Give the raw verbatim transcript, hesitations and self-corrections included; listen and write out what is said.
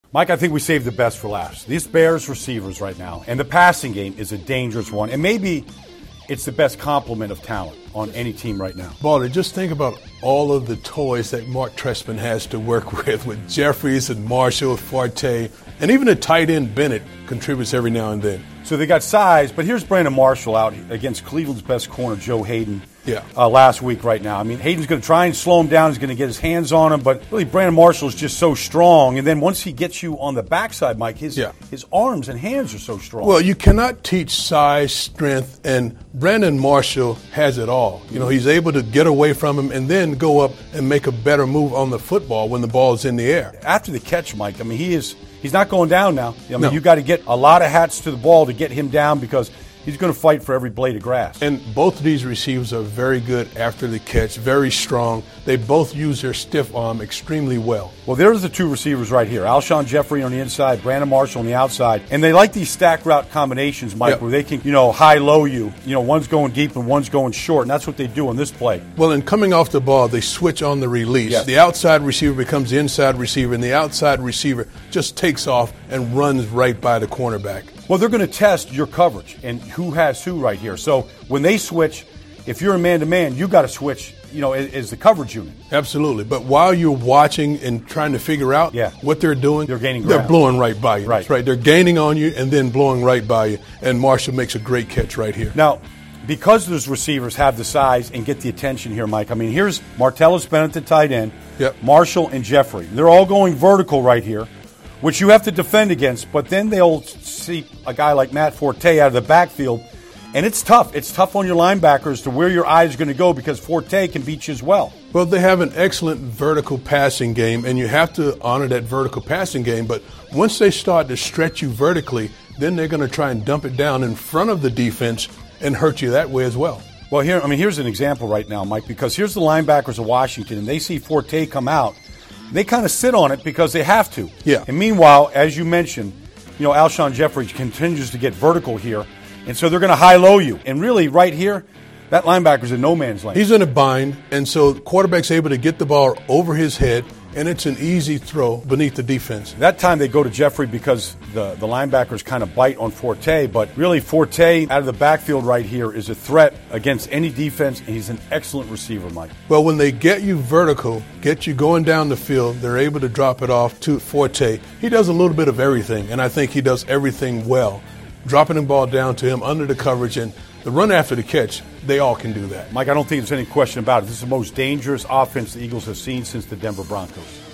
Mike, I think we saved the best for last. These Bears receivers right now, and the passing game is a dangerous one. And maybe it's the best complement of talent on any team right now. Baldy, just think about all of the toys that Mark Trestman has to work with, with Jeffries and Marshall, Forte, and even the tight end Bennett contributes every now and then. So they got size, but here's Brandon Marshall out against Cleveland's best corner, Joe Hayden, yeah. uh, last week right now. I mean, Hayden's going to try and slow him down. He's going to get his hands on him, but really Brandon Marshall is just so strong. And then once he gets you on the backside, Mike, his, yeah. his arms and hands are so strong. Well, you cannot teach size, strength, and Brandon Marshall has it all. You know, he's able to get away from him and then go up and make a better move on the football when the ball is in the air. After the catch, Mike, I mean, he is he's not going down now. I mean, no. you got to get a lot of hats to the ball to get him down because he's going to fight for every blade of grass. And both of these receivers are very good after the catch, very strong. They both use their stiff arm extremely well. Well, there's the two receivers right here. Alshon Jeffrey on the inside, Brandon Marshall on the outside. And they like these stack route combinations, Mike, yep. where they can, you know, high-low you. You know, one's going deep and one's going short, and that's what they do on this play. Well, in coming off the ball, they switch on the release. Yes. The outside receiver becomes the inside receiver, and the outside receiver just takes off and runs right by the cornerback. Well, they're going to test your coverage and who has who right here. So when they switch, if you're a man-to-man, you got to switch, you know, as, as the coverage unit. Absolutely. But while you're watching and trying to figure out yeah. what they're doing, they're gaining they're ground. blowing right by you. Right. That's right. They're gaining on you and then blowing right by you. And Marshall makes a great catch right here. Now, because those receivers have the size and get the attention here, Mike, I mean, here's Martellus Bennett, the tight end, yep. Marshall and Jeffrey. They're all going vertical right here, which you have to defend against, but then they'll see a guy like Matt Forte out of the backfield, and it's tough. It's tough on your linebackers to where your eye is going to go because Forte can beat you as well. Well, they have an excellent vertical passing game, and you have to honor that vertical passing game, but once they start to stretch you vertically, then they're going to try and dump it down in front of the defense and hurt you that way as well. Well, here, I mean, here's an example right now, Mike, because here's the linebackers of Washington, and they see Forte come out. They kind of sit on it because they have to. Yeah. And meanwhile, as you mentioned, you know, Alshon Jeffrey continues to get vertical here, and so they're going to high-low you. And really, right here, that linebacker's in no man's land. He's in a bind, and so the quarterback's able to get the ball over his head, and it's an easy throw beneath the defense. That time they go to Jeffrey because the, the linebackers kind of bite on Forte, but really Forte out of the backfield right here is a threat against any defense, and he's an excellent receiver, Mike. Well, when they get you vertical, get you going down the field, they're able to drop it off to Forte. He does a little bit of everything, and I think he does everything well. Dropping the ball down to him under the coverage and the run after the catch, they all can do that. Mike, I don't think there's any question about it. This is the most dangerous offense the Eagles have seen since the Denver Broncos.